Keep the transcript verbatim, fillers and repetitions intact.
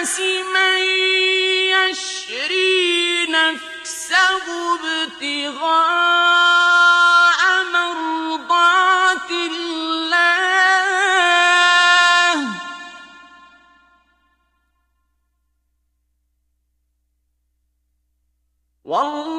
النَّاسِ مَن يَشْرِي نَفْسَهُ ابْتِغَاءَ مَرْضَاتِ اللَّهِ ۗ وَاللَّهُ